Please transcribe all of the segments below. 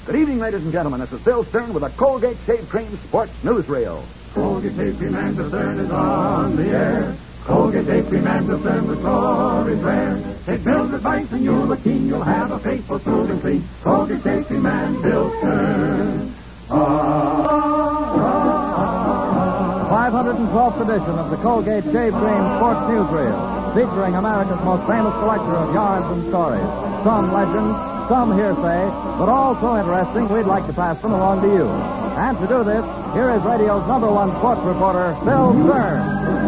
Good evening, ladies and gentlemen. This is Bill Stern with a Colgate Shave Cream Sports Newsreel. Colgate Shave Cream and Bill Stern is on the air. Colgate Shave Cream and Bill Stern with glory's rare. Take Bill's advice and you'll look keen. You'll have a faithful, smooth and clean. Colgate Shave Cream and Bill Stern. 512th edition of the Colgate Shave Cream Sports Newsreel, featuring America's most famous collector of yards and stories. Some legends, some hearsay, but all so interesting we'd like to pass them along to you. And to do this, here is radio's #1 sports reporter, Bill Stern.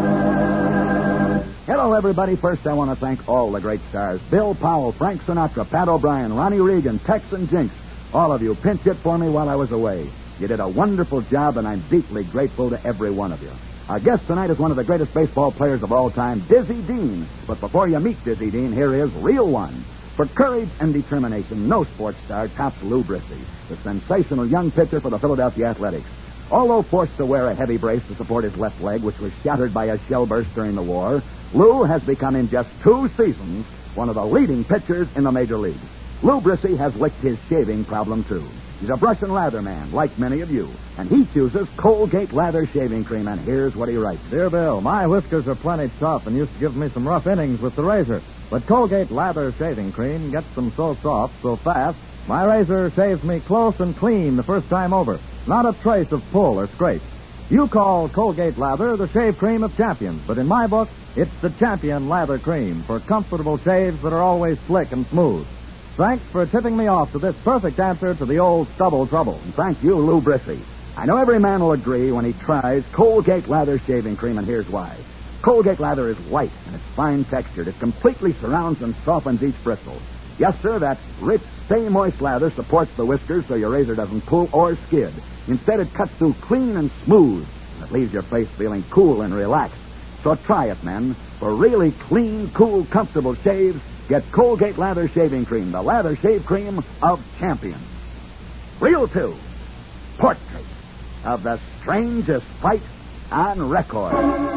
Hello, everybody. First, I want to thank all the great stars. Bill Powell, Frank Sinatra, Pat O'Brien, Ronnie Reagan, Tex and Jinx. All of you pinch hit for me while I was away. You did a wonderful job, and I'm deeply grateful to every one of you. Our guest tonight is one of the greatest baseball players of all time, Dizzy Dean. But before you meet Dizzy Dean, here is Real One. For courage and determination, no sports star tops Lou Brissy, the sensational young pitcher for the Philadelphia Athletics. Although forced to wear a heavy brace to support his left leg, which was shattered by a shell burst during the war, Lou has become in just 2 seasons one of the leading pitchers in the major leagues. Lou Brissy has licked his shaving problem, too. He's a brush and lather man, like many of you, and he chooses Colgate Lather Shaving Cream, and here's what he writes. Dear Bill, my whiskers are plenty tough and used to give me some rough innings with the razor. But Colgate Lather Shaving Cream gets them so soft, so fast, my razor shaves me close and clean the first time over. Not a trace of pull or scrape. You call Colgate Lather the shave cream of champions, but in my book, it's the champion lather cream for comfortable shaves that are always slick and smooth. Thanks for tipping me off to this perfect answer to the old stubble trouble. And thank you, Lou Brissy. I know every man will agree when he tries Colgate Lather Shaving Cream, and here's why. Colgate Lather is light and it's fine textured. It completely surrounds and softens each bristle. Yes, sir, that rich, stay-moist lather supports the whiskers so your razor doesn't pull or skid. Instead, it cuts through clean and smooth, and it leaves your face feeling cool and relaxed. So try it, men. For really clean, cool, comfortable shaves, get Colgate Lather Shaving Cream, the lather shave cream of champions. Reel 2, portrait of the strangest fight on record.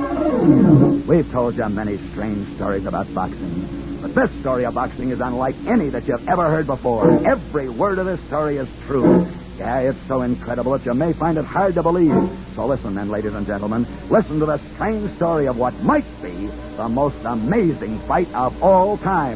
We've told you many strange stories about boxing, but this story of boxing is unlike any that you've ever heard before. Every word of this story is true. Yeah, it's so incredible that you may find it hard to believe. So listen then, ladies and gentlemen. Listen to the strange story of what might be the most amazing fight of all time.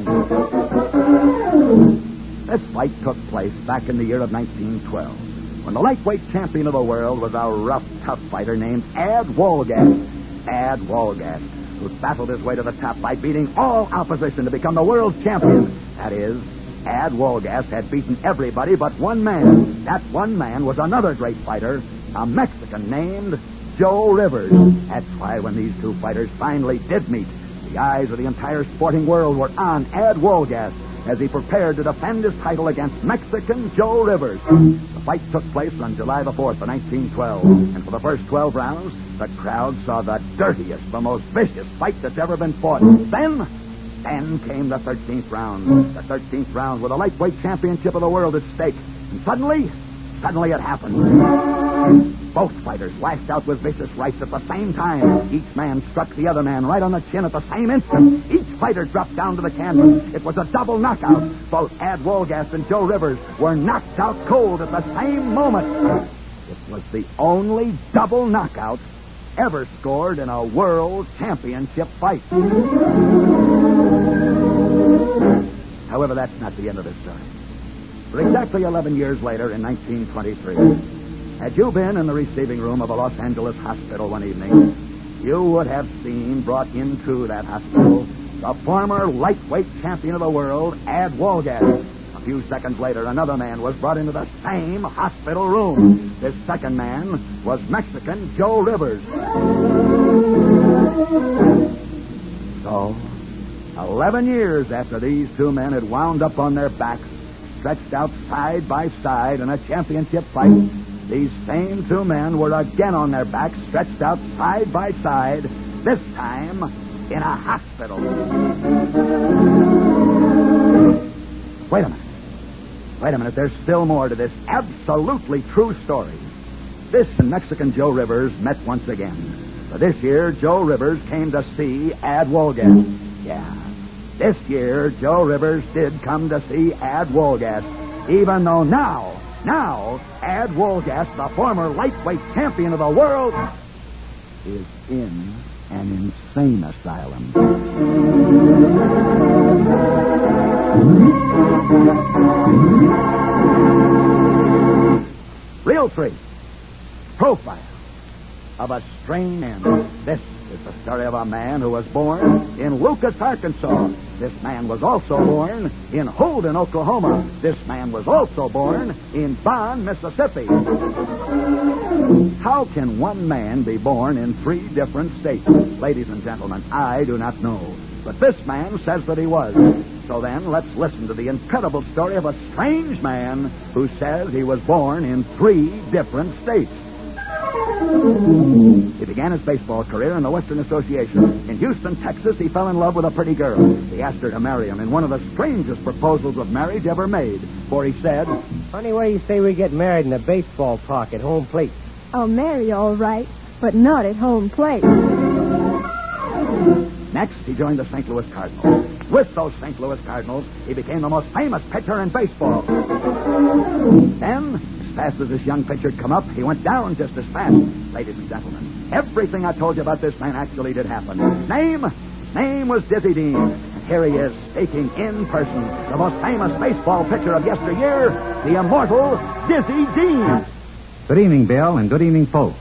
This fight took place back in the year of 1912, when the lightweight champion of the world was a rough, tough fighter named Ad Wolgast. Ad Wolgast, who battled his way to the top by beating all opposition to become the world champion. That is, Ad Wolgast had beaten everybody but one man. That one man was another great fighter, a Mexican named Joe Rivers. That's why when these two fighters finally did meet, the eyes of the entire sporting world were on Ad Wolgast as he prepared to defend his title against Mexican Joe Rivers. The fight took place on July the 4th of 1912, and for the first 12 rounds, the crowd saw the dirtiest, the most vicious fight that's ever been fought. Then came the 13th round. The 13th round with the lightweight championship of the world at stake. And suddenly it happened. Both fighters lashed out with vicious rights at the same time. Each man struck the other man right on the chin at the same instant. Each fighter dropped down to the canvas. It was a double knockout. Both Ad Wolgast and Joe Rivers were knocked out cold at the same moment. It was the only double knockout ever scored in a world championship fight. However, that's not the end of the story. For exactly 11 years later, in 1923, had you been in the receiving room of a Los Angeles hospital one evening, you would have seen brought into that hospital the former lightweight champion of the world, Ad Wolgast. A few seconds later, another man was brought into the same hospital room. This second man was Mexican Joe Rivers. So, 11 years after these two men had wound up on their backs, stretched out side by side in a championship fight, these same two men were again on their backs, stretched out side by side, this time in a hospital. Wait a minute. There's still more to this absolutely true story. This and Mexican Joe Rivers met once again. For this year, Joe Rivers came to see Ad Wolgast. Yeah, this year, Joe Rivers did come to see Ad Wolgast, even though now Now, Ad Wolgast, the former lightweight champion of the world, is in an insane asylum. Reel 3. Profile of a strange man. This is the story of a man who was born in Lucas, Arkansas. This man was also born in Holden, Oklahoma. This man was also born in Bond, Mississippi. How can one man be born in 3 different states? Ladies and gentlemen, I do not know. But this man says that he was. So then, let's listen to the incredible story of a strange man who says he was born in 3 different states. He began his baseball career in the Western Association. In Houston, Texas, he fell in love with a pretty girl. He asked her to marry him in one of the strangest proposals of marriage ever made. For he said, "Funny way you say we get married in a baseball park at home plate." I'll marry all right, but not at home plate. Next, he joined the St. Louis Cardinals. With those St. Louis Cardinals, he became the most famous pitcher in baseball. Then, as fast as this young pitcher had come up, he went down just as fast. Ladies and gentlemen, everything I told you about this man actually did happen. His name was Dizzy Dean. And here he is, speaking in person, the most famous baseball pitcher of yesteryear, the immortal Dizzy Dean. Good evening, Bill, and good evening, folks.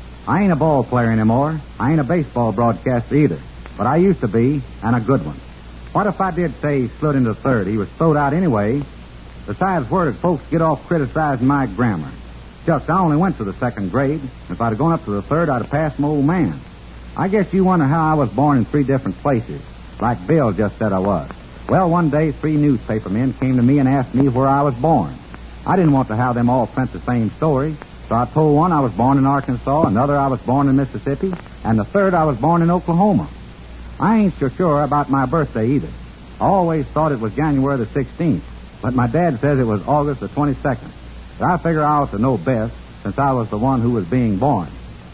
I ain't a ball player anymore. I ain't a baseball broadcaster either. But I used to be, and a good one. What if I did say he slid into third? He was throwed out anyway. Besides, where did folks get off criticizing my grammar? Shucks, I only went to the 2nd grade. If I'd have gone up to the 3rd, I'd have passed my old man. I guess you wonder how I was born in 3 different places, like Bill just said I was. Well, one day, 3 newspaper men came to me and asked me where I was born. I didn't want to have them all print the same story, so I told one I was born in Arkansas, another I was born in Mississippi, and the 3rd I was born in Oklahoma. I ain't so sure about my birthday either. I always thought it was January the 16th, but my dad says it was August the 22nd. So I figure I ought to know best, since I was the one who was being born.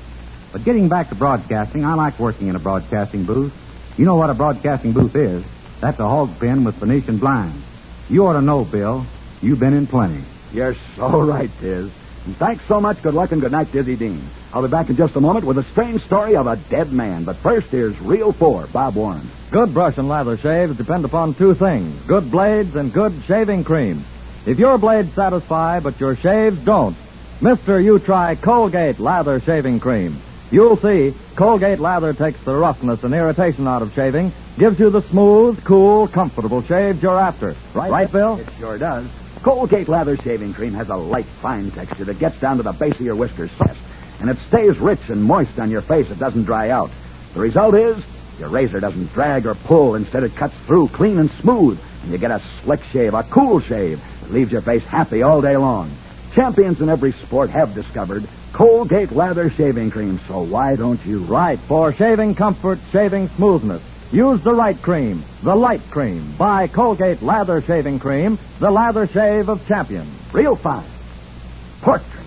But getting back to broadcasting, I like working in a broadcasting booth. You know what a broadcasting booth is? That's a hog pen with Venetian blinds. You ought to know, Bill. You've been in plenty. You're so right, Tiz. And thanks so much. Good luck and good night, Dizzy Dean. I'll be back in just a moment with a strange story of a dead man. But first, here's Reel 4, Bob Warren. Good brush and lather shaves depend upon 2 things, good blades and good shaving cream. If your blades satisfy, but your shaves don't, mister, you try Colgate Lather Shaving Cream. You'll see, Colgate Lather takes the roughness and irritation out of shaving, gives you the smooth, cool, comfortable shaves you're after. Right, Bill? It sure does. Colgate Lather Shaving Cream has a light, fine texture that gets down to the base of your whiskers fast, and it stays rich and moist on your face. It doesn't dry out. The result is, your razor doesn't drag or pull. Instead, it cuts through clean and smooth, and you get a slick shave, a cool shave that leaves your face happy all day long. Champions in every sport have discovered Colgate Lather Shaving Cream, so why don't you? Right, for shaving comfort, shaving smoothness. Use the right cream, the light cream. Buy Colgate Lather Shaving Cream, the lather shave of champions. Reel 5, Portrait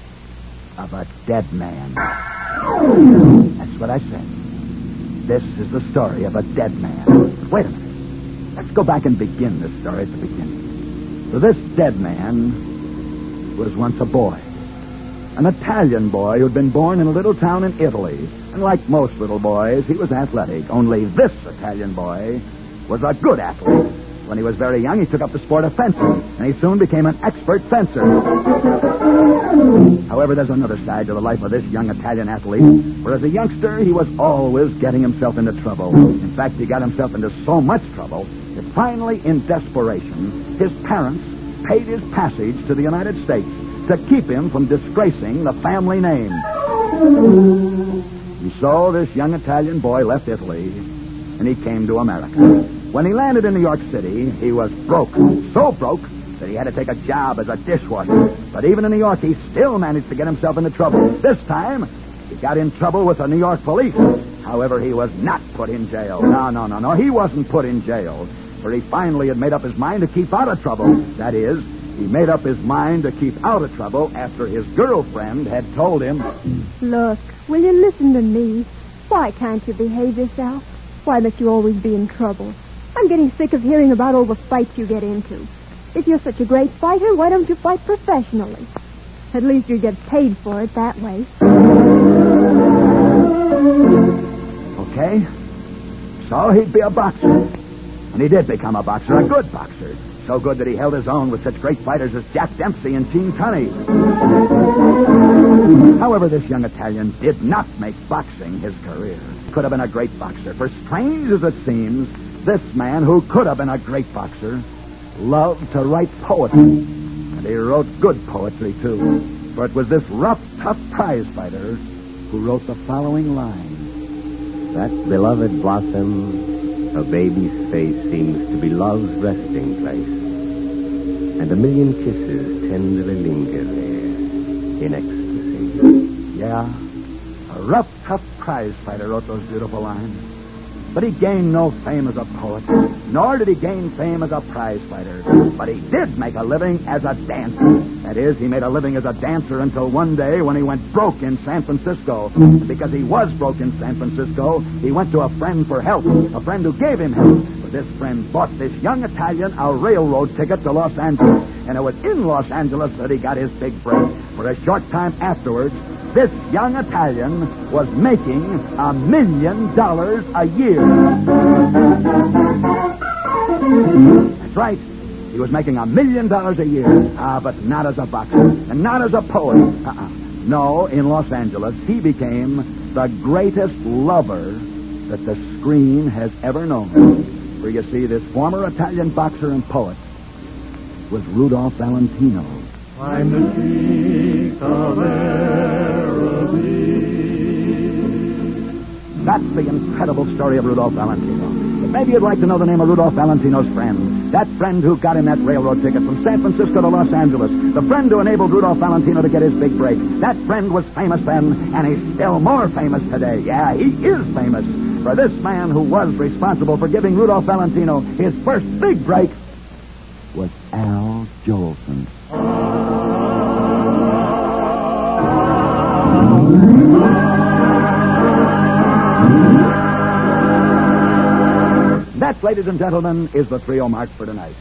of a Dead Man. That's what I said. This is the story of a dead man. Wait a minute. Let's go back and begin this story at the beginning. So this dead man was once a boy. An Italian boy who'd been born in a little town in Italy. And like most little boys, he was athletic. Only this Italian boy was a good athlete. When he was very young, he took up the sport of fencing, and he soon became an expert fencer. However, there's another side to the life of this young Italian athlete, where as a youngster, he was always getting himself into trouble. In fact, he got himself into so much trouble that finally, in desperation, his parents paid his passage to the United States to keep him from disgracing the family name. And so this young Italian boy left Italy, and he came to America. When he landed in New York City, he was broke. So broke that he had to take a job as a dishwasher. But even in New York, he still managed to get himself into trouble. This time, he got in trouble with the New York police. However, he was not put in jail. No. He wasn't put in jail. For he finally had made up his mind to keep out of trouble. That is, he made up his mind to keep out of trouble after his girlfriend had told him, Look, will you listen to me? Why can't you behave yourself? Why must you always be in trouble? I'm getting sick of hearing about all the fights you get into. If you're such a great fighter, why don't you fight professionally? At least you get paid for it that way. Okay. So he'd be a boxer. And he did become a boxer, a good boxer. So good that he held his own with such great fighters as Jack Dempsey and Gene Tunney. However, this young Italian did not make boxing his career. Could have been a great boxer. For strange as it seems, this man who could have been a great boxer loved to write poetry. And he wrote good poetry, too. For it was this rough, tough prize fighter who wrote the following line. That beloved blossom, a baby's face, seems to be love's resting place. And a million kisses tenderly linger there in ecstasy. Yeah, a rough, tough prize fighter wrote those beautiful lines. But he gained no fame as a poet, nor did he gain fame as a prize fighter. But he did make a living as a dancer. That is, he made a living as a dancer until one day when he went broke in San Francisco. And because he was broke in San Francisco, he went to a friend for help, a friend who gave him help. But this friend bought this young Italian a railroad ticket to Los Angeles. And it was in Los Angeles that he got his big break. For a short time afterwards, this young Italian was making $1 million a year. That's right. He was making $1 million a year. But not as a boxer and not as a poet. No, in Los Angeles, he became the greatest lover that the screen has ever known. For you see, this former Italian boxer and poet was Rudolph Valentino. I'm the cheek of That's the incredible story of Rudolph Valentino. But maybe you'd like to know the name of Rudolph Valentino's friend. That friend who got him that railroad ticket from San Francisco to Los Angeles. The friend who enabled Rudolph Valentino to get his big break. That friend was famous then, and he's still more famous today. Yeah, he is famous. For this man who was responsible for giving Rudolph Valentino his first big break was Al Jolson. That, ladies and gentlemen, is the trio march for tonight.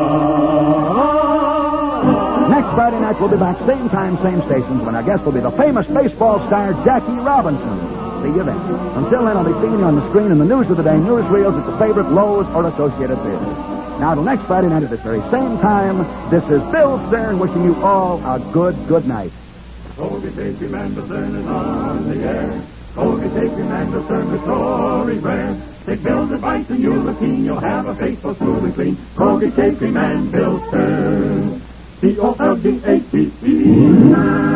Next Friday night, we'll be back, same time, same stations, when our guest will be the famous baseball star Jackie Robinson. See you then. Until then, I'll be seeing you on the screen in the news of the day, newsreels at the favorite Lowe's or Associated Theaters. Now, till next Friday night at this very same time, this is Bill Stern wishing you all a good night. Colgate Safety Man, the Stern is on the air. Colgate Safety Man, the Stern, the story's rare. Take Bill's advice and you'll be keen. You'll have a face so smooth and clean. Colgate Safety Man, Bill Stern. C-O-L-G-A-T-E.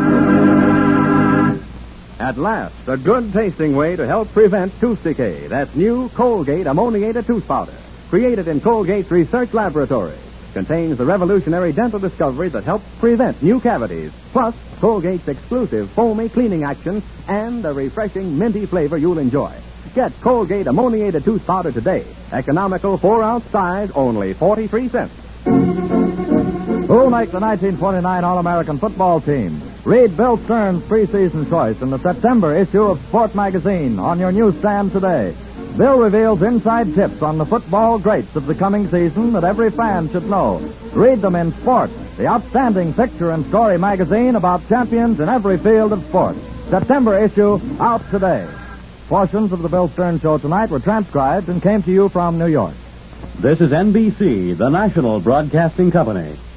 At last, a good-tasting way to help prevent tooth decay. That's new Colgate Ammoniated Tooth Powder. Created in Colgate's research laboratory. Contains the revolutionary dental discovery that helps prevent new cavities. Plus, Colgate's exclusive foamy cleaning action and a refreshing minty flavor you'll enjoy. Get Colgate Ammoniated Tooth Powder today. Economical 4-ounce size, only 43 cents. Who'll make the 1929 All-American football team? Read Bill Stern's preseason choice in the September issue of Sport Magazine on your newsstand today. Bill reveals inside tips on the football greats of the coming season that every fan should know. Read them in Sport, the outstanding picture and story magazine about champions in every field of sport. September issue out today. Portions of the Bill Stern Show tonight were transcribed and came to you from New York. This is NBC, the national broadcasting company.